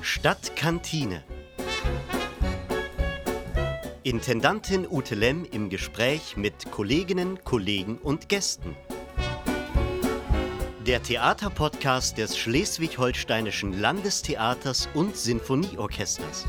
Stadtkantine. Intendantin Ute Lemm im Gespräch mit Kolleginnen, Kollegen und Gästen. Der Theaterpodcast des Schleswig-Holsteinischen Landestheaters und Sinfonieorchesters.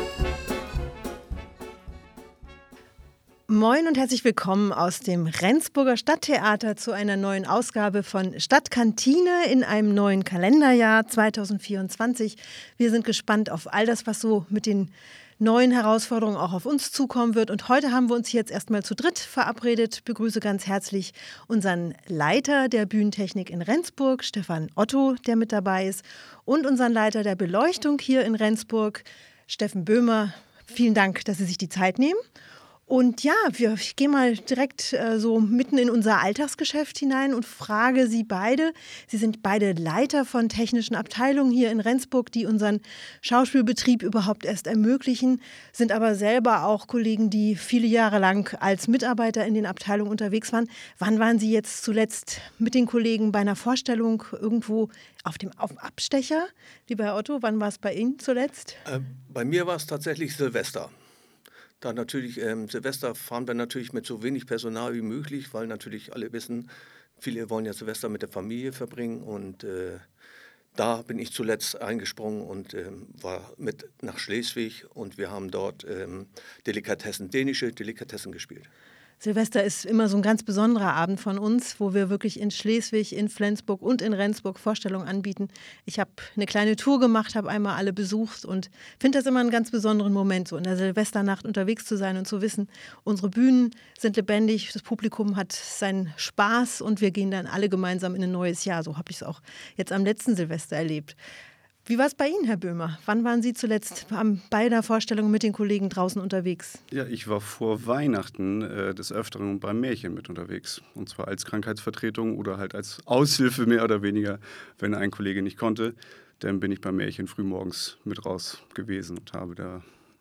Moin und herzlich willkommen aus dem Rendsburger Stadttheater zu einer neuen Ausgabe von Stadtkantine in einem neuen Kalenderjahr 2024. Wir sind gespannt auf all das, was so mit den neuen Herausforderungen auch auf uns zukommen wird. Und heute haben wir uns jetzt erstmal zu dritt verabredet. Ich begrüße ganz herzlich unseren Leiter der Bühnentechnik in Rendsburg, Stefan Otto, der mit dabei ist, und unseren Leiter der Beleuchtung hier in Rendsburg, Steffen Böhmer. Vielen Dank, dass Sie sich die Zeit nehmen. Und ja, ich gehe mal direkt so mitten in unser Alltagsgeschäft hinein und frage Sie beide. Sie sind beide Leiter von technischen Abteilungen hier in Rendsburg, die unseren Schauspielbetrieb überhaupt erst ermöglichen, sind aber selber auch Kollegen, die viele Jahre lang als Mitarbeiter in den Abteilungen unterwegs waren. Wann waren Sie jetzt zuletzt mit den Kollegen bei einer Vorstellung irgendwo auf dem Abstecher? Lieber Otto, wann war es bei Ihnen zuletzt? Bei mir war es tatsächlich Silvester. Da natürlich, Silvester fahren wir natürlich mit so wenig Personal wie möglich, weil natürlich alle wissen, viele wollen ja Silvester mit der Familie verbringen. Und da bin ich zuletzt eingesprungen und war mit nach Schleswig und wir haben dort dänische Delikatessen gespielt. Silvester ist immer so ein ganz besonderer Abend von uns, wo wir wirklich in Schleswig, in Flensburg und in Rendsburg Vorstellungen anbieten. Ich habe eine kleine Tour gemacht, habe einmal alle besucht und finde das immer einen ganz besonderen Moment, so in der Silvesternacht unterwegs zu sein und zu wissen, unsere Bühnen sind lebendig, das Publikum hat seinen Spaß und wir gehen dann alle gemeinsam in ein neues Jahr. So habe ich es auch jetzt am letzten Silvester erlebt. Wie war es bei Ihnen, Herr Böhmer? Wann waren Sie zuletzt bei der Vorstellung mit den Kollegen draußen unterwegs? Ja, ich war vor Weihnachten des Öfteren beim Märchen mit unterwegs. Und zwar als Krankheitsvertretung oder halt als Aushilfe mehr oder weniger, wenn ein Kollege nicht konnte. Dann bin ich beim Märchen frühmorgens mit raus gewesen und habe da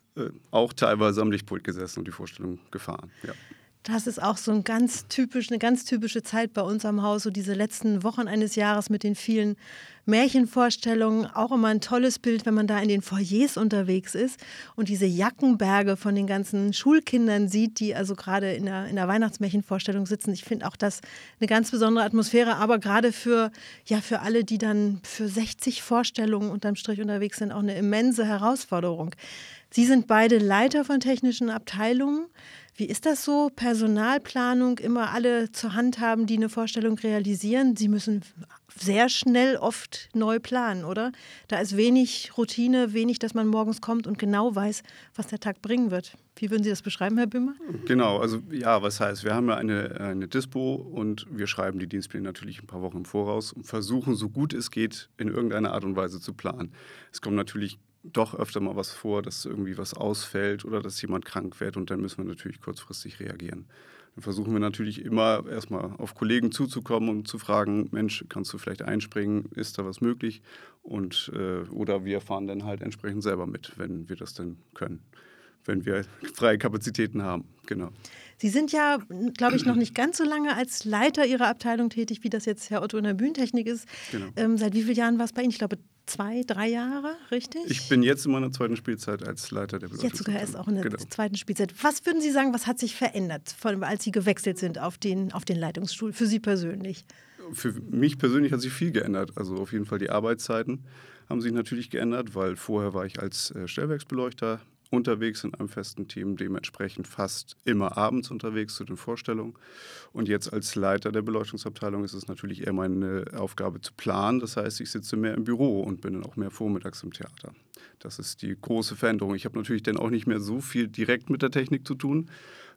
auch teilweise am Lichtpult gesessen und die Vorstellung gefahren. Ja. Das ist auch so eine ganz typische Zeit bei uns am Haus, so diese letzten Wochen eines Jahres mit den vielen Märchenvorstellungen. Auch immer ein tolles Bild, wenn man da in den Foyers unterwegs ist und diese Jackenberge von den ganzen Schulkindern sieht, die also gerade in der Weihnachtsmärchenvorstellung sitzen. Ich finde auch das eine ganz besondere Atmosphäre, aber gerade für alle, die dann für 60 Vorstellungen unterm Strich unterwegs sind, auch eine immense Herausforderung. Sie sind beide Leiter von technischen Abteilungen. Wie ist das so? Personalplanung, immer alle zur Hand haben, die eine Vorstellung realisieren. Sie müssen sehr schnell oft neu planen, oder? Da ist wenig Routine, wenig, dass man morgens kommt und genau weiß, was der Tag bringen wird. Wie würden Sie das beschreiben, Herr Böhmer? Genau, also ja, was heißt, wir haben ja eine Dispo und wir schreiben die Dienstpläne natürlich ein paar Wochen im Voraus und versuchen, so gut es geht, in irgendeiner Art und Weise zu planen. Es kommt natürlich doch öfter mal was vor, dass irgendwie was ausfällt oder dass jemand krank wird und dann müssen wir natürlich kurzfristig reagieren. Dann versuchen wir natürlich immer erstmal auf Kollegen zuzukommen und zu fragen, Mensch, kannst du vielleicht einspringen, ist da was möglich? Und oder wir fahren dann halt entsprechend selber mit, wenn wir das dann können, wenn wir freie Kapazitäten haben, genau. Sie sind ja, glaube ich, noch nicht ganz so lange als Leiter Ihrer Abteilung tätig, wie das jetzt Herr Otto in der Bühnentechnik ist. Genau. Seit wie vielen Jahren war es bei Ihnen? Ich glaube 2, 3 Jahre, richtig? Ich bin jetzt in meiner zweiten Spielzeit als Leiter der Beleuchtung. Jetzt sogar erst auch in der zweiten Spielzeit. Was würden Sie sagen, was hat sich verändert, als Sie gewechselt sind auf den Leitungsstuhl, für Sie persönlich? Für mich persönlich hat sich viel geändert. Also auf jeden Fall die Arbeitszeiten haben sich natürlich geändert, weil vorher war ich als Stellwerksbeleuchter unterwegs in einem festen Team, dementsprechend fast immer abends unterwegs zu den Vorstellungen. Und jetzt als Leiter der Beleuchtungsabteilung ist es natürlich eher meine Aufgabe zu planen. Das heißt, ich sitze mehr im Büro und bin dann auch mehr vormittags im Theater. Das ist die große Veränderung. Ich habe natürlich dann auch nicht mehr so viel direkt mit der Technik zu tun,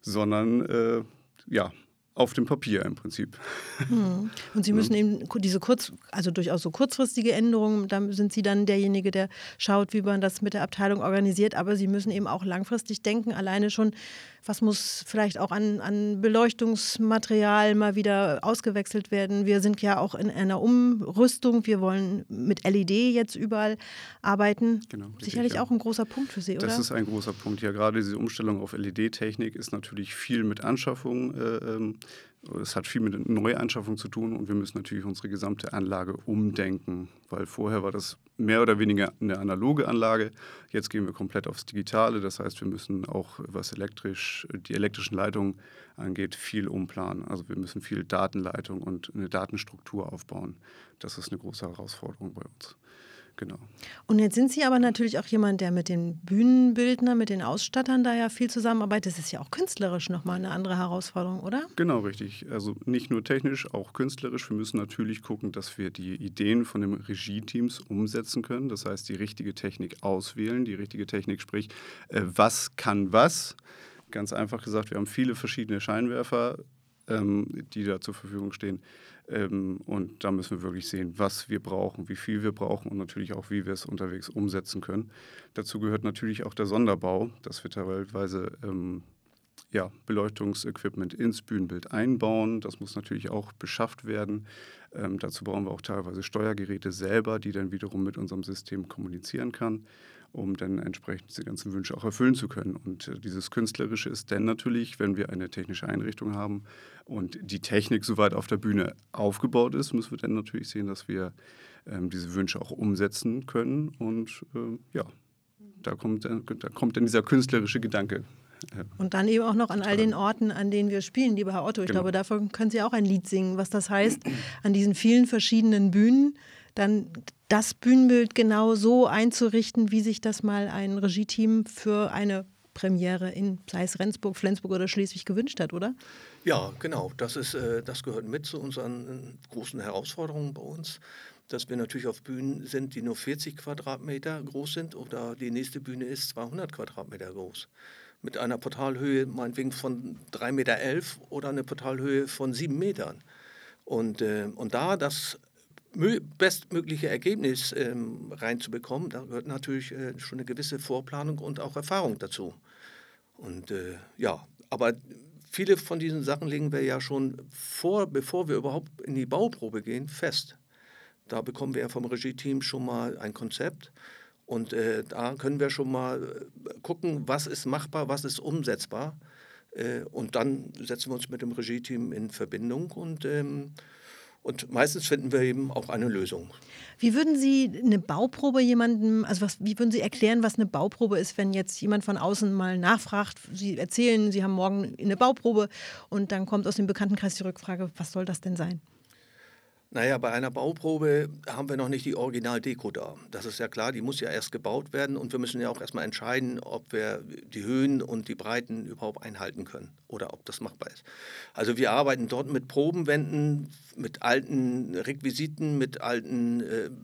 sondern auf dem Papier im Prinzip. Und Sie müssen eben diese durchaus so kurzfristige Änderungen, da sind Sie dann derjenige, der schaut, wie man das mit der Abteilung organisiert, aber Sie müssen eben auch langfristig denken, alleine schon, was muss vielleicht auch an Beleuchtungsmaterial mal wieder ausgewechselt werden. Wir sind ja auch in einer Umrüstung, wir wollen mit LED jetzt überall arbeiten. Genau, sicherlich auch ein großer Punkt für Sie, oder? Das ist ein großer Punkt, ja, gerade diese Umstellung auf LED-Technik ist natürlich viel mit Anschaffung Es hat viel mit Neuanschaffung zu tun und wir müssen natürlich unsere gesamte Anlage umdenken, weil vorher war das mehr oder weniger eine analoge Anlage. Jetzt gehen wir komplett aufs Digitale. Das heißt, wir müssen auch, was die elektrischen Leitungen angeht, viel umplanen. Also wir müssen viel Datenleitung und eine Datenstruktur aufbauen. Das ist eine große Herausforderung bei uns. Genau. Und jetzt sind Sie aber natürlich auch jemand, der mit den Bühnenbildnern, mit den Ausstattern da ja viel zusammenarbeitet. Das ist ja auch künstlerisch nochmal eine andere Herausforderung, oder? Genau, richtig. Also nicht nur technisch, auch künstlerisch. Wir müssen natürlich gucken, dass wir die Ideen von den Regie-Teams umsetzen können. Das heißt, die richtige Technik auswählen. Die richtige Technik, sprich, was kann was? Ganz einfach gesagt, wir haben viele verschiedene Scheinwerfer, die da zur Verfügung stehen. Und da müssen wir wirklich sehen, was wir brauchen, wie viel wir brauchen und natürlich auch, wie wir es unterwegs umsetzen können. Dazu gehört natürlich auch der Sonderbau, dass wir teilweise Beleuchtungsequipment ins Bühnenbild einbauen. Das muss natürlich auch beschafft werden. Dazu brauchen wir auch teilweise Steuergeräte selber, die dann wiederum mit unserem System kommunizieren kann, um dann entsprechend diese ganzen Wünsche auch erfüllen zu können. Und dieses Künstlerische ist dann natürlich, wenn wir eine technische Einrichtung haben und die Technik soweit auf der Bühne aufgebaut ist, müssen wir dann natürlich sehen, dass wir diese Wünsche auch umsetzen können. Und da kommt dann dieser künstlerische Gedanke. Und dann eben auch noch an all den Orten, an denen wir spielen, lieber Herr Otto. Ich glaube, davon können Sie auch ein Lied singen, was das heißt, an diesen vielen verschiedenen Bühnen dann das Bühnenbild genau so einzurichten, wie sich das mal ein Regie-Team für eine Premiere in, sei es Rendsburg, Flensburg oder Schleswig gewünscht hat, oder? Ja, genau. Das gehört mit zu unseren großen Herausforderungen bei uns, dass wir natürlich auf Bühnen sind, die nur 40 Quadratmeter groß sind oder die nächste Bühne ist 200 Quadratmeter groß. Mit einer Portalhöhe meinetwegen von 3,11 Meter oder eine Portalhöhe von 7 Metern. Und da das bestmögliche Ergebnis reinzubekommen, da gehört natürlich schon eine gewisse Vorplanung und auch Erfahrung dazu. Und aber viele von diesen Sachen legen wir ja schon vor, bevor wir überhaupt in die Bauprobe gehen, fest. Da bekommen wir ja vom Regie-Team schon mal ein Konzept. Und da können wir schon mal gucken, was ist machbar, was ist umsetzbar. Und dann setzen wir uns mit dem Regie-Team in Verbindung und meistens finden wir eben auch eine Lösung. Wie würden Sie eine Bauprobe wie würden Sie erklären, was eine Bauprobe ist, wenn jetzt jemand von außen mal nachfragt, Sie erzählen, Sie haben morgen eine Bauprobe und dann kommt aus dem Bekanntenkreis die Rückfrage, was soll das denn sein? Naja, bei einer Bauprobe haben wir noch nicht die Originaldeko da. Das ist ja klar, die muss ja erst gebaut werden und wir müssen ja auch erstmal entscheiden, ob wir die Höhen und die Breiten überhaupt einhalten können oder ob das machbar ist. Also wir arbeiten dort mit Probenwänden, mit alten Requisiten, mit alten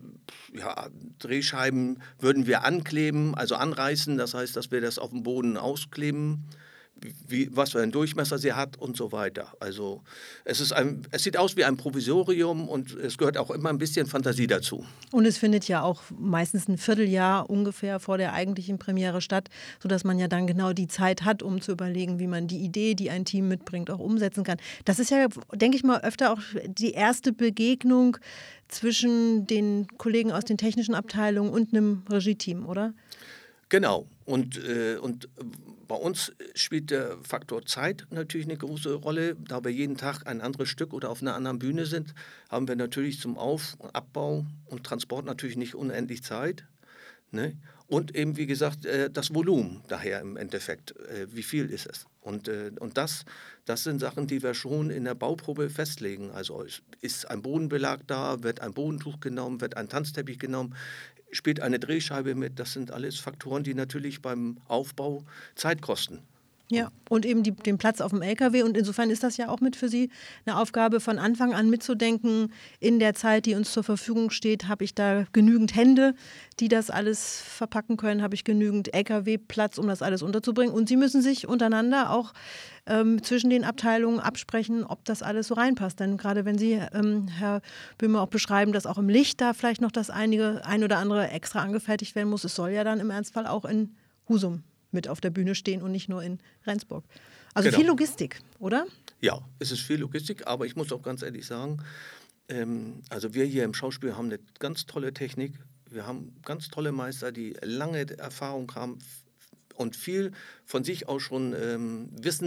Drehscheiben würden wir ankleben, also anreißen. Das heißt, dass wir das auf dem Boden auskleben. Was für einen Durchmesser sie hat und so weiter. Also es sieht aus wie ein Provisorium und es gehört auch immer ein bisschen Fantasie dazu. Und es findet ja auch meistens ein Vierteljahr ungefähr vor der eigentlichen Premiere statt, sodass man ja dann genau die Zeit hat, um zu überlegen, wie man die Idee, die ein Team mitbringt, auch umsetzen kann. Das ist ja, denke ich mal, öfter auch die erste Begegnung zwischen den Kollegen aus den technischen Abteilungen und einem Regie-Team, oder? Genau. Und bei uns spielt der Faktor Zeit natürlich eine große Rolle. Da wir jeden Tag ein anderes Stück oder auf einer anderen Bühne sind, haben wir natürlich zum Auf- und Abbau und Transport natürlich nicht unendlich Zeit. Ne? Und eben, wie gesagt, das Volumen daher im Endeffekt. Wie viel ist es? Und das sind Sachen, die wir schon in der Bauprobe festlegen. Also ist ein Bodenbelag da, wird ein Bodentuch genommen, wird ein Tanzteppich genommen, spielt eine Drehscheibe mit. Das sind alles Faktoren, die natürlich beim Aufbau Zeit kosten. Ja, und eben den Platz auf dem LKW. Und insofern ist das ja auch mit für Sie eine Aufgabe, von Anfang an mitzudenken, in der Zeit, die uns zur Verfügung steht, habe ich da genügend Hände, die das alles verpacken können, habe ich genügend LKW-Platz, um das alles unterzubringen. Und Sie müssen sich untereinander auch zwischen den Abteilungen absprechen, ob das alles so reinpasst. Denn gerade wenn Sie, Herr Böhme, auch beschreiben, dass auch im Licht da vielleicht noch das ein oder andere extra angefertigt werden muss, es soll ja dann im Ernstfall auch in Husum mit auf der Bühne stehen und nicht nur in Rendsburg. Also Genau. Viel Logistik, oder? Ja, es ist viel Logistik, aber ich muss auch ganz ehrlich sagen, also wir hier im Schauspiel haben eine ganz tolle Technik. Wir haben ganz tolle Meister, die lange Erfahrung haben und viel von sich aus schon wissen,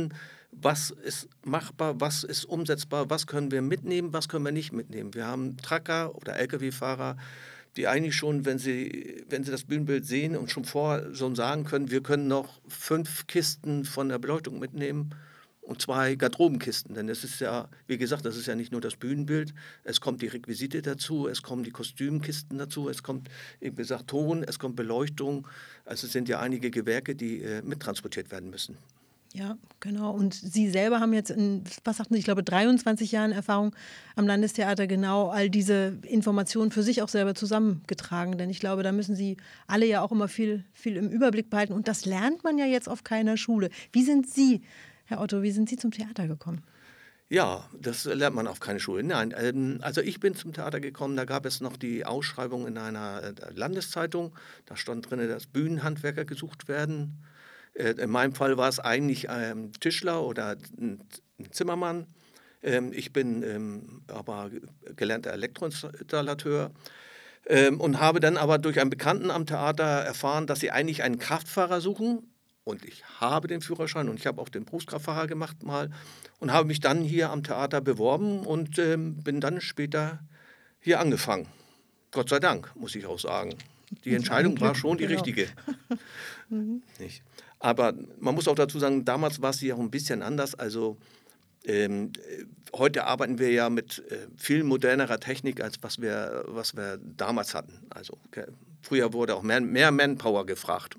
was ist machbar, was ist umsetzbar, was können wir mitnehmen, was können wir nicht mitnehmen. Wir haben Trucker oder Lkw-Fahrer, die eigentlich schon, wenn sie das Bühnenbild sehen und schon vorher so sagen können, wir können noch 5 Kisten von der Beleuchtung mitnehmen und 2 Garderobenkisten. Denn es ist ja, wie gesagt, das ist ja nicht nur das Bühnenbild, es kommt die Requisite dazu, es kommen die Kostümkisten dazu, es kommt, wie gesagt, Ton, es kommt Beleuchtung. Also es sind ja einige Gewerke, die mittransportiert werden müssen. Ja, genau. Und Sie selber haben jetzt in, was sagten Sie, ich glaube 23 Jahren Erfahrung am Landestheater genau all diese Informationen für sich auch selber zusammengetragen. Denn ich glaube, da müssen Sie alle ja auch immer viel im Überblick behalten. Und das lernt man ja jetzt auf keiner Schule. Wie sind Sie, Herr Otto, wie sind Sie zum Theater gekommen? Ja, das lernt man auf keine Schule. Nein, also ich bin zum Theater gekommen, da gab es noch die Ausschreibung in einer Landeszeitung. Da stand drin, dass Bühnenhandwerker gesucht werden. In meinem Fall war es eigentlich ein Tischler oder ein Zimmermann. Ich bin aber gelernter Elektroinstallateur und habe dann aber durch einen Bekannten am Theater erfahren, dass sie eigentlich einen Kraftfahrer suchen. Und ich habe den Führerschein und ich habe auch den Berufskraftfahrer gemacht mal und habe mich dann hier am Theater beworben und bin dann später hier angefangen. Gott sei Dank, muss ich auch sagen. Die Entscheidung war schon die richtige. Nicht? Aber man muss auch dazu sagen, damals war es ja auch ein bisschen anders. Also heute arbeiten wir ja mit viel modernerer Technik, als was wir damals hatten. Also früher wurde auch mehr Manpower gefragt.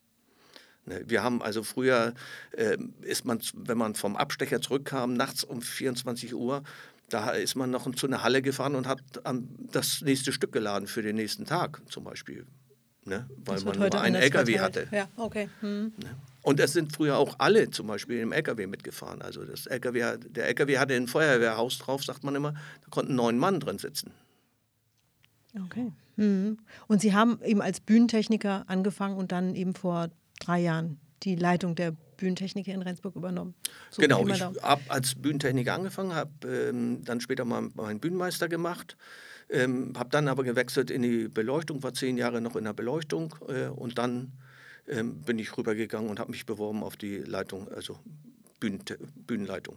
Wir haben also früher, wenn man vom Abstecher zurückkam, nachts um 24 Uhr, da ist man noch zu einer Halle gefahren und hat das nächste Stück geladen für den nächsten Tag zum Beispiel. Ne? Weil man nur einen LKW hatte. Ja, okay. Ne? Und es sind früher auch alle zum Beispiel im LKW mitgefahren. Also der LKW hatte ein Feuerwehrhaus drauf, sagt man immer, da konnten 9 Mann drin sitzen. Okay. Und Sie haben eben als Bühnentechniker angefangen und dann eben vor 3 Jahren die Leitung der Bühnentechnik hier in Rendsburg übernommen. So genau, ich habe als Bühnentechniker angefangen, habe dann später mal meinen Bühnenmeister gemacht, habe dann aber gewechselt in die Beleuchtung, war 10 Jahre noch in der Beleuchtung und dann bin ich rübergegangen und habe mich beworben auf die Leitung, also Bühnenleitung.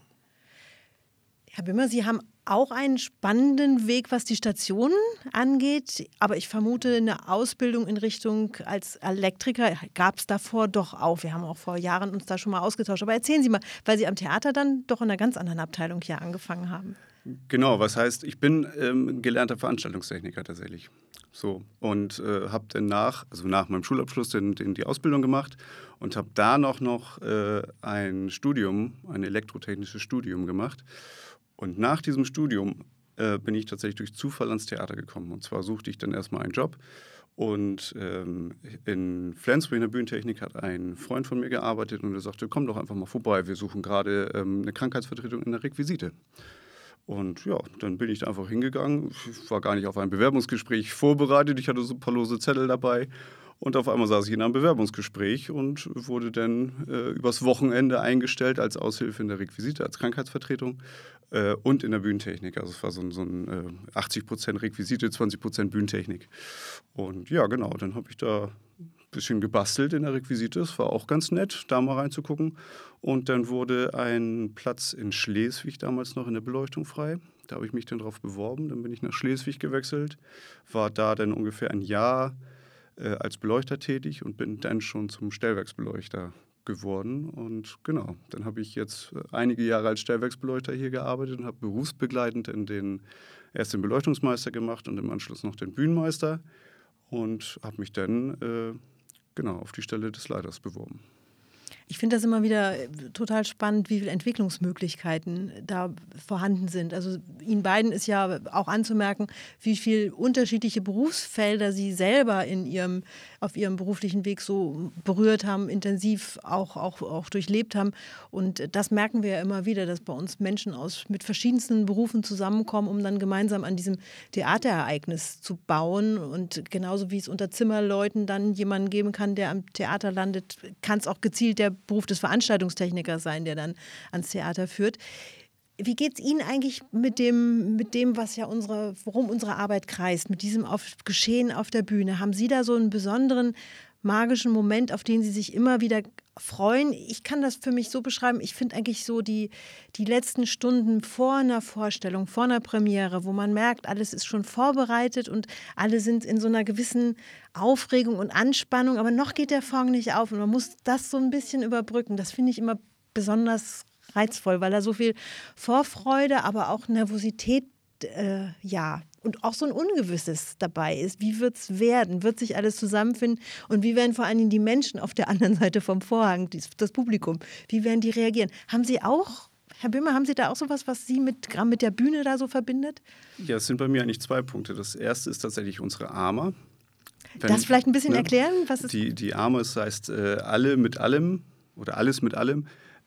Herr Bimmer, Sie haben auch einen spannenden Weg, was die Stationen angeht. Aber ich vermute, eine Ausbildung in Richtung als Elektriker gab es davor doch auch. Wir haben auch vor Jahren uns da schon mal ausgetauscht. Aber erzählen Sie mal, weil Sie am Theater dann doch in einer ganz anderen Abteilung hier angefangen haben. Genau, was heißt, ich bin gelernter Veranstaltungstechniker tatsächlich. So, und habe dann nach meinem Schulabschluss die Ausbildung gemacht und habe da noch ein elektrotechnisches Studium gemacht. Und nach diesem Studium bin ich tatsächlich durch Zufall ans Theater gekommen. Und zwar suchte ich dann erstmal einen Job. Und in Flensburg in der Bühnentechnik hat ein Freund von mir gearbeitet und er sagte, komm doch einfach mal vorbei, wir suchen gerade eine Krankheitsvertretung in der Requisite. Und ja, dann bin ich da einfach hingegangen. Ich war gar nicht auf ein Bewerbungsgespräch vorbereitet, ich hatte so ein paar lose Zettel dabei. Und auf einmal saß ich in einem Bewerbungsgespräch und wurde dann übers Wochenende eingestellt als Aushilfe in der Requisite, als Krankheitsvertretung und in der Bühnentechnik. Also es war so ein 80% Requisite, 20% Bühnentechnik. Und ja, genau, dann habe ich da ein bisschen gebastelt in der Requisite. Es war auch ganz nett, da mal reinzugucken. Und dann wurde ein Platz in Schleswig damals noch in der Beleuchtung frei. Da habe ich mich dann drauf beworben. Dann bin ich nach Schleswig gewechselt, war da dann ungefähr ein Jahr als Beleuchter tätig und bin dann schon zum Stellwerksbeleuchter geworden. Und genau, dann habe ich jetzt einige Jahre als Stellwerksbeleuchter hier gearbeitet und habe berufsbegleitend erst den Beleuchtungsmeister gemacht und im Anschluss noch den Bühnenmeister und habe mich dann auf die Stelle des Leiters beworben. Ich finde das immer wieder total spannend, wie viele Entwicklungsmöglichkeiten da vorhanden sind. Also Ihnen beiden ist ja auch anzumerken, wie viele unterschiedliche Berufsfelder Sie selber auf Ihrem beruflichen Weg so berührt haben, intensiv auch durchlebt haben. Und das merken wir ja immer wieder, dass bei uns Menschen mit verschiedensten Berufen zusammenkommen, um dann gemeinsam an diesem Theaterereignis zu bauen. Und genauso wie es unter Zimmerleuten dann jemanden geben kann, der am Theater landet, kann es auch gezielt der Beruf des Veranstaltungstechnikers sein, der dann ans Theater führt. Wie geht es Ihnen eigentlich mit dem, was ja worum unsere Arbeit kreist, mit diesem Geschehen auf der Bühne? Haben Sie da so einen besonderen magischen Moment, auf den Sie sich immer wieder freuen. Ich kann das für mich so beschreiben, ich finde eigentlich so die letzten Stunden vor einer Vorstellung, vor einer Premiere, wo man merkt, alles ist schon vorbereitet und alle sind in so einer gewissen Aufregung und Anspannung, aber noch geht der Vorhang nicht auf und man muss das so ein bisschen überbrücken. Das finde ich immer besonders reizvoll, weil da so viel Vorfreude, aber auch Nervosität, und auch so ein Ungewisses dabei ist. Wie wird es werden? Wird sich alles zusammenfinden? Und wie werden vor allen Dingen die Menschen auf der anderen Seite vom Vorhang, das Publikum, wie werden die reagieren? Haben Sie auch, Herr Böhmer, haben Sie da auch sowas, was Sie mit der Bühne da so verbindet? Ja, es sind bei mir eigentlich 2 Punkte. Das erste ist tatsächlich unsere AMA. Das vielleicht ein bisschen erklären? Was ist Die AMA, das heißt alle mit allem oder alles mit allem.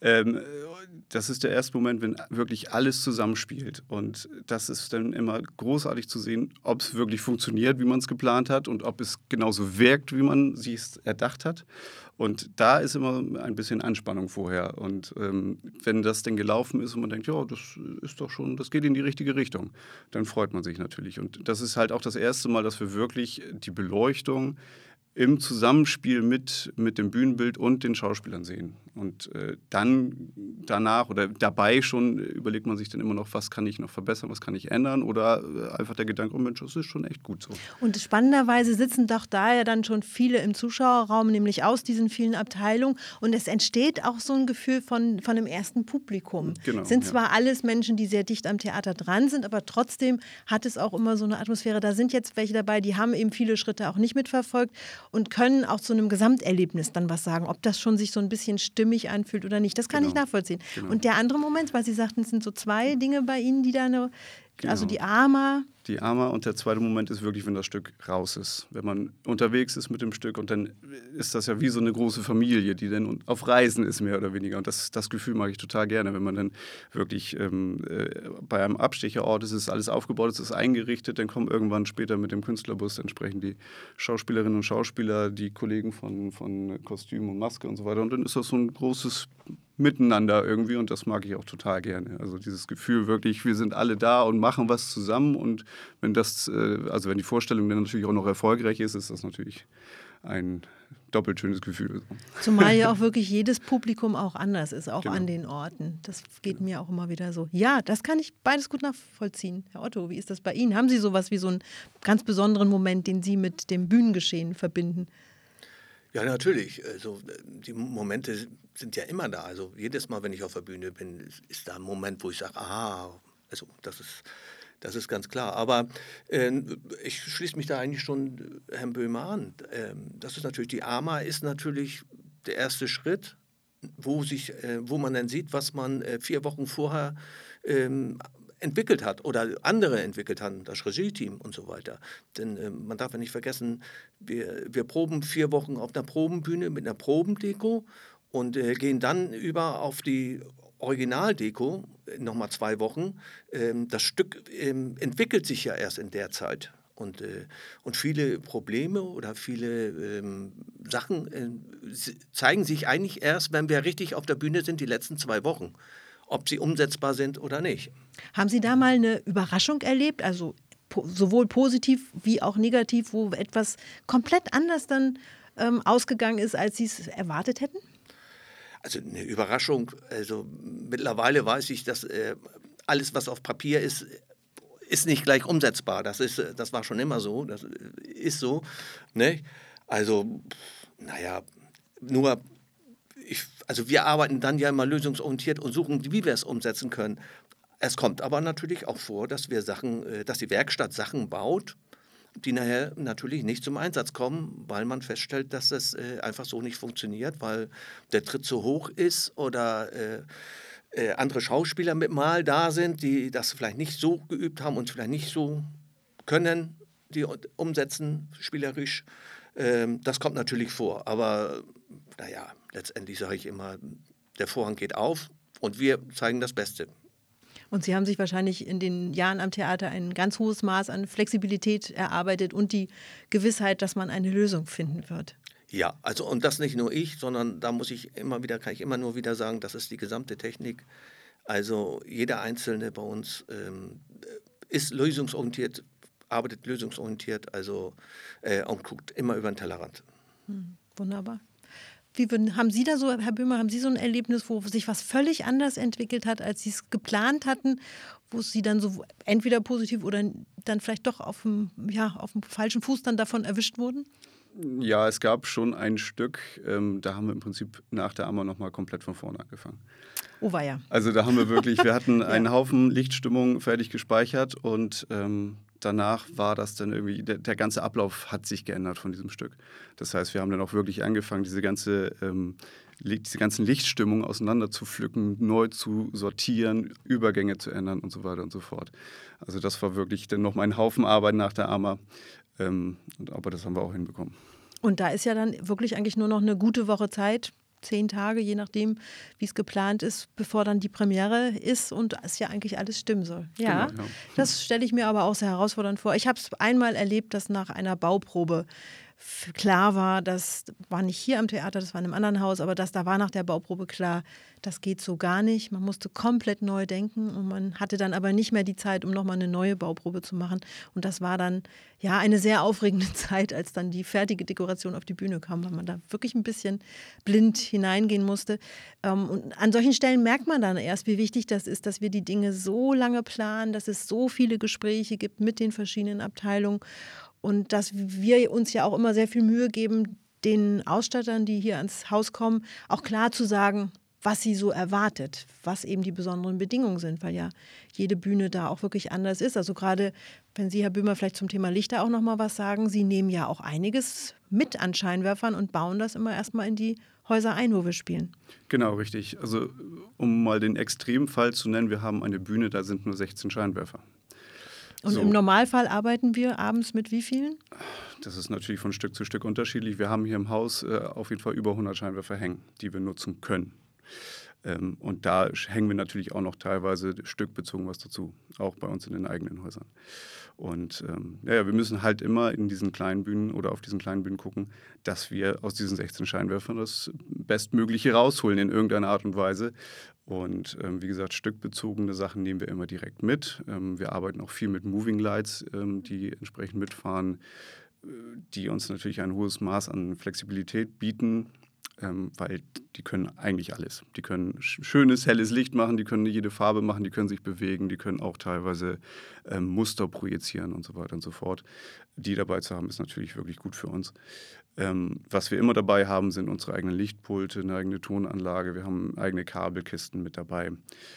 Das ist der erste Moment, wenn wirklich alles zusammenspielt. Und das ist dann immer großartig zu sehen, ob es wirklich funktioniert, wie man es geplant hat und ob es genauso wirkt, wie man sich es erdacht hat. Und da ist immer ein bisschen Anspannung vorher. Und wenn das denn gelaufen ist und man denkt, ja, das ist doch schon, das geht in die richtige Richtung, dann freut man sich natürlich. Und das ist halt auch das erste Mal, dass wir wirklich die Beleuchtung im Zusammenspiel mit dem Bühnenbild und den Schauspielern sehen. Und dann danach oder dabei schon überlegt man sich dann immer noch, was kann ich noch verbessern, was kann ich ändern oder einfach der Gedanke, oh Mensch, das ist schon echt gut so. Und spannenderweise sitzen doch da ja dann schon viele im Zuschauerraum, nämlich aus diesen vielen Abteilungen und es entsteht auch so ein Gefühl von einem ersten Publikum. Genau, sind zwar alles Menschen, die sehr dicht am Theater dran sind, aber trotzdem hat es auch immer so eine Atmosphäre. Da sind jetzt welche dabei, die haben eben viele Schritte auch nicht mitverfolgt und können auch zu einem Gesamterlebnis dann was sagen, ob das schon sich so ein bisschen stimmig anfühlt oder nicht. Das kann ich nachvollziehen. Genau. Und der andere Moment, weil Sie sagten, es sind so 2 Dinge bei Ihnen, die da also die AMA. Die AMA und der zweite Moment ist wirklich, wenn das Stück raus ist. Wenn man unterwegs ist mit dem Stück und dann ist das ja wie so eine große Familie, die dann auf Reisen ist, mehr oder weniger. Und das Gefühl mag ich total gerne, wenn man dann wirklich bei einem Abstecherort ist, ist alles aufgebaut, es ist eingerichtet, dann kommen irgendwann später mit dem Künstlerbus entsprechend die Schauspielerinnen und Schauspieler, die Kollegen von Kostüm und Maske und so weiter. Und dann ist das so ein großes Miteinander irgendwie und das mag ich auch total gerne. Also dieses Gefühl wirklich, wir sind alle da und machen was zusammen und wenn wenn die Vorstellung dann natürlich auch noch erfolgreich ist, ist das natürlich ein doppelt schönes Gefühl. Zumal ja auch wirklich jedes Publikum auch anders ist, auch Genau. an den Orten. Das geht mir auch immer wieder so. Ja, das kann ich beides gut nachvollziehen. Herr Otto, wie ist das bei Ihnen? Haben Sie sowas wie so einen ganz besonderen Moment, den Sie mit dem Bühnengeschehen verbinden? Ja, natürlich. Also, die Momente sind ja immer da. Also jedes Mal, wenn ich auf der Bühne bin, ist da ein Moment, wo ich sage, also das ist ganz klar. Aber ich schließe mich da eigentlich schon Herrn Böhmer an. Das ist natürlich, die AMA ist natürlich der erste Schritt, wo man dann sieht, was man 4 Wochen vorher entwickelt hat oder andere entwickelt haben, das Regie-Team und so weiter. Denn man darf ja nicht vergessen, wir proben 4 Wochen auf einer Probenbühne mit einer Probendeko und gehen dann über auf die Originaldeko, nochmal 2 Wochen. Das Stück entwickelt sich ja erst in der Zeit. Und viele Probleme oder viele Sachen zeigen sich eigentlich erst, wenn wir richtig auf der Bühne sind, die letzten 2 Wochen. Ob sie umsetzbar sind oder nicht. Haben Sie da mal eine Überraschung erlebt, also sowohl positiv wie auch negativ, wo etwas komplett anders dann ausgegangen ist, als Sie es erwartet hätten? Also eine Überraschung, also mittlerweile weiß ich, dass alles, was auf Papier ist nicht gleich umsetzbar. Das war schon immer so, das ist so. Ne? Also, naja, also wir arbeiten dann ja immer lösungsorientiert und suchen, wie wir es umsetzen können. Es kommt aber natürlich auch vor, dass die Werkstatt Sachen baut, die nachher natürlich nicht zum Einsatz kommen, weil man feststellt, dass es einfach so nicht funktioniert, weil der Tritt zu hoch ist oder andere Schauspieler mit mal da sind, die das vielleicht nicht so geübt haben und vielleicht nicht so können, die umsetzen spielerisch. Das kommt natürlich vor, aber naja, letztendlich sage ich immer, der Vorhang geht auf und wir zeigen das Beste. Und Sie haben sich wahrscheinlich in den Jahren am Theater ein ganz hohes Maß an Flexibilität erarbeitet und die Gewissheit, dass man eine Lösung finden wird. Ja, also und das nicht nur ich, sondern da kann ich immer nur wieder sagen, das ist die gesamte Technik. Also jeder Einzelne bei uns ist lösungsorientiert, arbeitet lösungsorientiert, also und guckt immer über den Tellerrand. Wunderbar. Haben Sie da so, Herr Böhmer, haben Sie so ein Erlebnis, wo sich was völlig anders entwickelt hat, als Sie es geplant hatten, wo Sie dann so entweder positiv oder dann vielleicht doch auf dem falschen Fuß dann davon erwischt wurden? Ja, es gab schon ein Stück, da haben wir im Prinzip nach der Ammer nochmal komplett von vorne angefangen. Oh weia. Also da haben wir hatten einen Haufen Lichtstimmung fertig gespeichert und danach war das dann irgendwie, der ganze Ablauf hat sich geändert von diesem Stück. Das heißt, wir haben dann auch wirklich angefangen, diese ganzen Lichtstimmungen auseinander zu pflücken, neu zu sortieren, Übergänge zu ändern und so weiter und so fort. Also das war wirklich dann noch ein Haufen Arbeit nach der Ammer, aber das haben wir auch hinbekommen. Und da ist ja dann wirklich eigentlich nur noch eine gute Woche Zeit, 10 Tage, je nachdem, wie es geplant ist, bevor dann die Premiere ist und es ja eigentlich alles stimmen soll. Ja, Genau, ja. Das stelle ich mir aber auch sehr herausfordernd vor. Ich habe es einmal erlebt, dass nach einer Bauprobe klar war, das war nicht hier am Theater, das war in einem anderen Haus, aber da war nach der Bauprobe klar, das geht so gar nicht. Man musste komplett neu denken und man hatte dann aber nicht mehr die Zeit, um nochmal eine neue Bauprobe zu machen. Und das war dann ja eine sehr aufregende Zeit, als dann die fertige Dekoration auf die Bühne kam, weil man da wirklich ein bisschen blind hineingehen musste. Und an solchen Stellen merkt man dann erst, wie wichtig das ist, dass wir die Dinge so lange planen, dass es so viele Gespräche gibt mit den verschiedenen Abteilungen. Und dass wir uns ja auch immer sehr viel Mühe geben, den Ausstattern, die hier ans Haus kommen, auch klar zu sagen, was sie so erwartet, was eben die besonderen Bedingungen sind, weil ja jede Bühne da auch wirklich anders ist. Also gerade, wenn Sie, Herr Böhmer, vielleicht zum Thema Lichter auch noch mal was sagen, Sie nehmen ja auch einiges mit an Scheinwerfern und bauen das immer erstmal in die Häuser ein, wo wir spielen. Genau, richtig. Also um mal den Extremfall zu nennen, wir haben eine Bühne, da sind nur 16 Scheinwerfer. Und So. Im Normalfall arbeiten wir abends mit wie vielen? Das ist natürlich von Stück zu Stück unterschiedlich. Wir haben hier im Haus auf jeden Fall über 100 Scheinwerfer hängen, die wir nutzen können. Und da hängen wir natürlich auch noch teilweise stückbezogen was dazu, auch bei uns in den eigenen Häusern. Und wir müssen halt immer in diesen kleinen Bühnen oder auf diesen kleinen Bühnen gucken, dass wir aus diesen 16 Scheinwerfern das Bestmögliche rausholen in irgendeiner Art und Weise. Und wie gesagt, stückbezogene Sachen nehmen wir immer direkt mit. Wir arbeiten auch viel mit Moving Lights, die entsprechend mitfahren, die uns natürlich ein hohes Maß an Flexibilität bieten. Weil die können eigentlich alles. Die können schönes, helles Licht machen, die können jede Farbe machen, die können sich bewegen, die können auch teilweise Muster projizieren und so weiter und so fort. Die dabei zu haben, ist natürlich wirklich gut für uns. Was wir immer dabei haben, sind unsere eigenen Lichtpulte, eine eigene Tonanlage, wir haben eigene Kabelkisten mit dabei.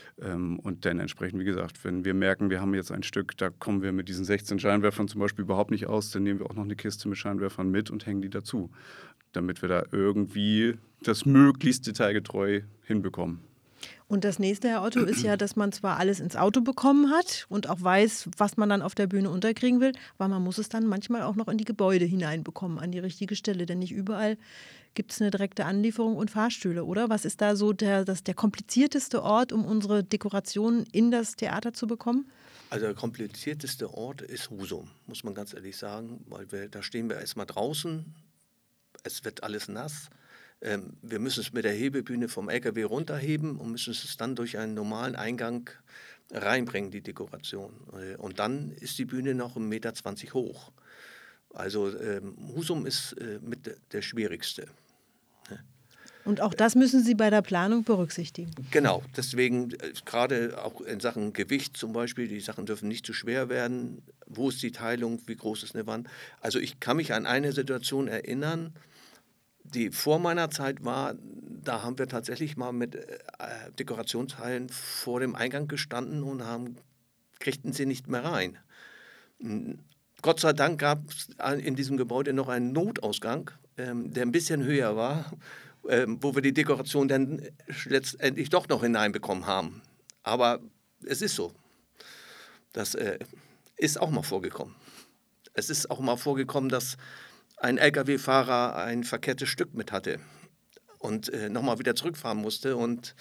Und dann entsprechend, wie gesagt, wenn wir merken, wir haben jetzt ein Stück, da kommen wir mit diesen 16 Scheinwerfern zum Beispiel überhaupt nicht aus, dann nehmen wir auch noch eine Kiste mit Scheinwerfern mit und hängen die dazu, damit wir da irgendwie das möglichst detailgetreu hinbekommen. Und das nächste, Herr Otto, ist ja, dass man zwar alles ins Auto bekommen hat und auch weiß, was man dann auf der Bühne unterkriegen will, aber man muss es dann manchmal auch noch in die Gebäude hineinbekommen, an die richtige Stelle. Denn nicht überall gibt es eine direkte Anlieferung und Fahrstühle, oder? Was ist da so der komplizierteste Ort, um unsere Dekorationen in das Theater zu bekommen? Also der komplizierteste Ort ist Husum, muss man ganz ehrlich sagen, weil da stehen wir erstmal draußen, es wird alles nass. Wir müssen es mit der Hebebühne vom LKW runterheben und müssen es dann durch einen normalen Eingang reinbringen, die Dekoration. Und dann ist die Bühne noch 1,20 Meter hoch. Also Husum ist mit der schwierigste. Und auch das müssen Sie bei der Planung berücksichtigen. Genau, deswegen gerade auch in Sachen Gewicht zum Beispiel, die Sachen dürfen nicht zu schwer werden. Wo ist die Teilung, wie groß ist eine Wand? Also ich kann mich an eine Situation erinnern, die vor meiner Zeit war, da haben wir tatsächlich mal mit Dekorationsteilen vor dem Eingang gestanden und kriegten sie nicht mehr rein. Gott sei Dank gab es in diesem Gebäude noch einen Notausgang, der ein bisschen höher war, wo wir die Dekoration dann letztendlich doch noch hineinbekommen haben. Aber es ist so. Das ist auch mal vorgekommen. Es ist auch mal vorgekommen, dass ein LKW-Fahrer ein verkehrtes Stück mit hatte und nochmal wieder zurückfahren musste und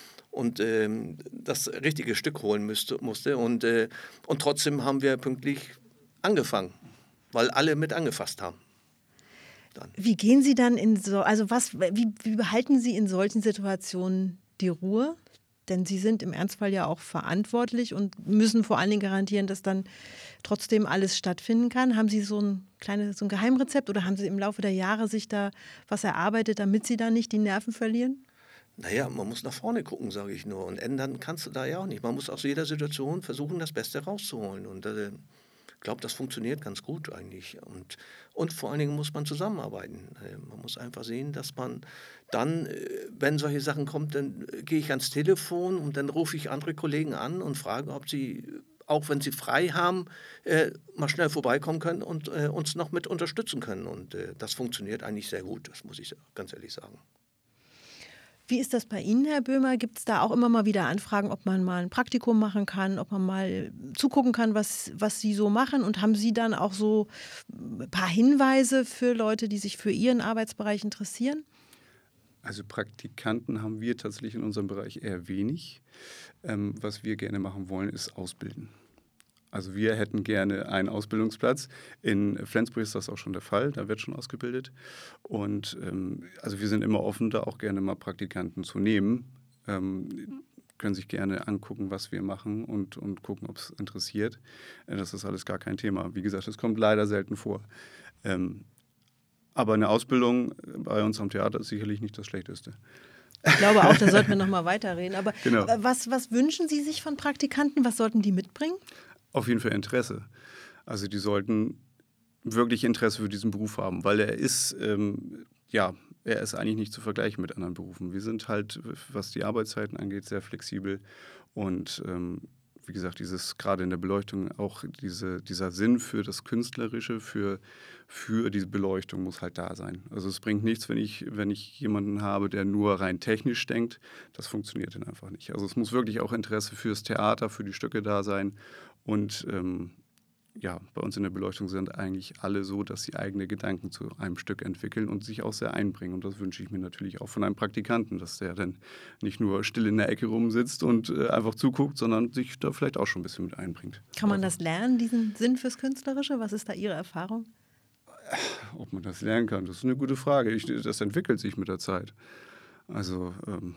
das richtige Stück holen musste. Und trotzdem haben wir pünktlich angefangen, weil alle mit angefasst haben. Dann. Wie gehen Sie dann wie behalten Sie in solchen Situationen die Ruhe? Denn Sie sind im Ernstfall ja auch verantwortlich und müssen vor allen Dingen garantieren, dass dann trotzdem alles stattfinden kann. Haben Sie so ein Geheimrezept oder haben Sie im Laufe der Jahre sich da was erarbeitet, damit Sie da nicht die Nerven verlieren? Naja, man muss nach vorne gucken, sage ich nur. Und ändern kannst du da ja auch nicht. Man muss aus jeder Situation versuchen, das Beste rauszuholen. Und ich glaube, das funktioniert ganz gut eigentlich. Und vor allen Dingen muss man zusammenarbeiten. Man muss einfach sehen, dass man dann, wenn solche Sachen kommen, dann gehe ich ans Telefon und dann rufe ich andere Kollegen an und frage, ob sie, auch wenn sie frei haben, mal schnell vorbeikommen können und uns noch mit unterstützen können. Und das funktioniert eigentlich sehr gut, das muss ich ganz ehrlich sagen. Wie ist das bei Ihnen, Herr Böhmer? Gibt es da auch immer mal wieder Anfragen, ob man mal ein Praktikum machen kann, ob man mal zugucken kann, was Sie so machen? Und haben Sie dann auch so ein paar Hinweise für Leute, die sich für Ihren Arbeitsbereich interessieren? Also Praktikanten haben wir tatsächlich in unserem Bereich eher wenig. Was wir gerne machen wollen, ist ausbilden. Also wir hätten gerne einen Ausbildungsplatz. In Flensburg ist das auch schon der Fall, da wird schon ausgebildet. Und also wir sind immer offen, da auch gerne mal Praktikanten zu nehmen. Können sich gerne angucken, was wir machen und gucken, ob es interessiert. Das ist alles gar kein Thema. Wie gesagt, es kommt leider selten vor. Aber eine Ausbildung bei uns am Theater ist sicherlich nicht das Schlechteste. Ich glaube auch, da sollten wir noch mal weiterreden. Aber genau. Was wünschen Sie sich von Praktikanten? Was sollten die mitbringen? Auf jeden Fall Interesse. Also die sollten wirklich Interesse für diesen Beruf haben, weil er ist eigentlich nicht zu vergleichen mit anderen Berufen. Wir sind halt, was die Arbeitszeiten angeht, sehr flexibel und wie gesagt, gerade in der Beleuchtung auch dieser Sinn für das Künstlerische, für diese Beleuchtung muss halt da sein. Also es bringt nichts, wenn ich jemanden habe, der nur rein technisch denkt. Das funktioniert dann einfach nicht. Also es muss wirklich auch Interesse fürs Theater, für die Stücke da sein. Und bei uns in der Beleuchtung sind eigentlich alle so, dass sie eigene Gedanken zu einem Stück entwickeln und sich auch sehr einbringen. Und das wünsche ich mir natürlich auch von einem Praktikanten, dass der dann nicht nur still in der Ecke rumsitzt und einfach zuguckt, sondern sich da vielleicht auch schon ein bisschen mit einbringt. Kann man das lernen, diesen Sinn fürs Künstlerische? Was ist da Ihre Erfahrung? Ob man das lernen kann, das ist eine gute Frage. Das entwickelt sich mit der Zeit. Also,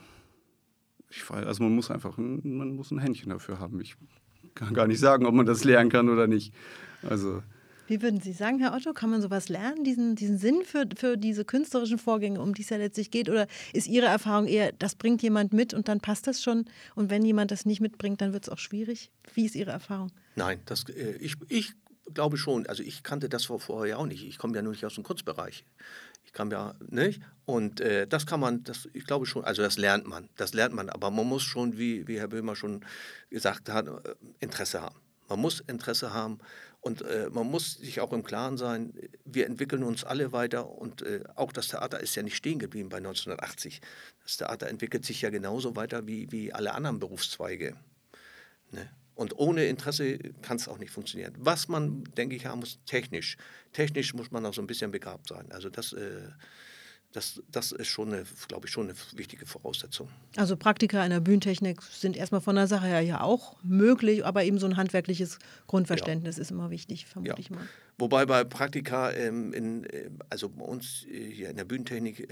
man muss ein Händchen dafür haben. Ich kann gar nicht sagen, ob man das lernen kann oder nicht. Also, wie würden Sie sagen, Herr Otto, kann man sowas lernen, diesen Sinn für diese künstlerischen Vorgänge, um die es ja letztlich geht? Oder ist Ihre Erfahrung eher, das bringt jemand mit und dann passt das schon? Und wenn jemand das nicht mitbringt, dann wird es auch schwierig? Wie ist Ihre Erfahrung? Nein, ich glaube schon. Also ich kannte das vorher ja auch nicht. Ich komme ja nur nicht aus dem Kunstbereich. Ich kam ja nicht. Und ich glaube schon, also das lernt man. Aber man muss schon, wie Herr Böhmer schon gesagt hat, Interesse haben. Man muss Interesse haben und man muss sich auch im Klaren sein, wir entwickeln uns alle weiter und auch das Theater ist ja nicht stehen geblieben bei 1980. Das Theater entwickelt sich ja genauso weiter wie alle anderen Berufszweige. Ne? Und ohne Interesse kann es auch nicht funktionieren. Was man, denke ich, haben muss, technisch. Technisch muss man auch so ein bisschen begabt sein. Also das ist schon, glaube ich, schon eine wichtige Voraussetzung. Also Praktika in der Bühnentechnik sind erstmal von der Sache her ja auch möglich, aber eben so ein handwerkliches Grundverständnis ist immer wichtig, vermute ich mal. Wobei bei Praktika, also bei uns hier in der Bühnentechnik,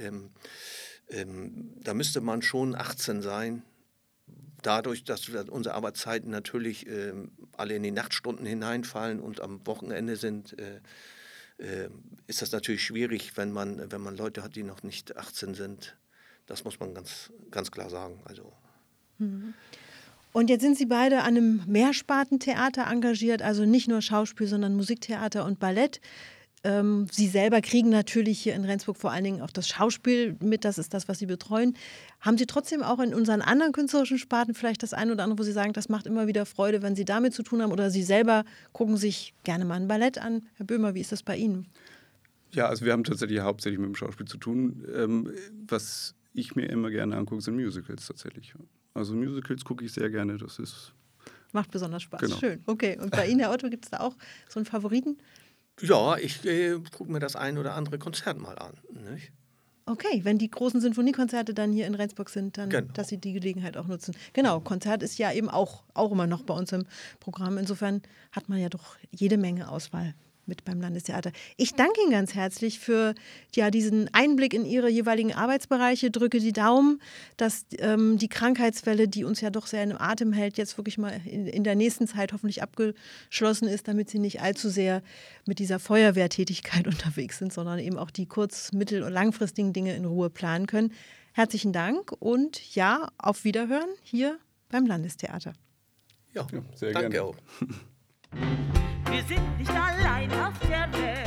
da müsste man schon 18 sein. Dadurch, dass unsere Arbeitszeiten natürlich alle in die Nachtstunden hineinfallen und am Wochenende sind, ist das natürlich schwierig, wenn man Leute hat, die noch nicht 18 sind. Das muss man ganz, ganz klar sagen. Also. Und jetzt sind Sie beide an einem Mehrspartentheater engagiert, also nicht nur Schauspiel, sondern Musiktheater und Ballett. Sie selber kriegen natürlich hier in Rendsburg vor allen Dingen auch das Schauspiel mit, das ist das, was Sie betreuen. Haben Sie trotzdem auch in unseren anderen künstlerischen Sparten vielleicht das eine oder andere, wo Sie sagen, das macht immer wieder Freude, wenn Sie damit zu tun haben, oder Sie selber gucken sich gerne mal ein Ballett an? Herr Böhmer, wie ist das bei Ihnen? Ja, also wir haben tatsächlich hauptsächlich mit dem Schauspiel zu tun. Was ich mir immer gerne angucke, sind Musicals tatsächlich. Also Musicals gucke ich sehr gerne, das ist... Macht besonders Spaß, genau. Schön. Okay, und bei Ihnen, Herr Otto, gibt es da auch so einen Favoriten? Ja, ich gucke mir das ein oder andere Konzert mal an. Nicht? Okay, wenn die großen Sinfoniekonzerte dann hier in Rendsburg sind, dann, genau. Dass Sie die Gelegenheit auch nutzen. Genau, Konzert ist ja eben auch immer noch bei uns im Programm. Insofern hat man ja doch jede Menge Auswahl. mit beim Landestheater. Ich danke Ihnen ganz herzlich für diesen Einblick in Ihre jeweiligen Arbeitsbereiche. Drücke die Daumen, dass die Krankheitswelle, die uns ja doch sehr in Atem hält, jetzt wirklich mal in der nächsten Zeit hoffentlich abgeschlossen ist, damit Sie nicht allzu sehr mit dieser Feuerwehrtätigkeit unterwegs sind, sondern eben auch die kurz-, mittel- und langfristigen Dinge in Ruhe planen können. Herzlichen Dank und auf Wiederhören hier beim Landestheater. Ja, sehr danke gerne. auch. Wir sind nicht allein auf der Welt.